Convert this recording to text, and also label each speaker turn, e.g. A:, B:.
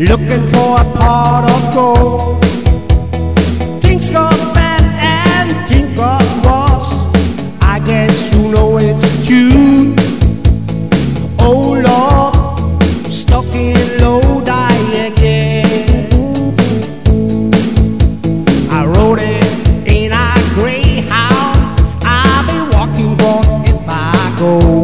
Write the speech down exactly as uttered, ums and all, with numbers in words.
A: looking for a pot of gold. Things got bad and things got worse. I guess you know it's June. Oh Lord, stuck in Lodi again. I rode it in a Greyhound. I'll be walking, walk if I go.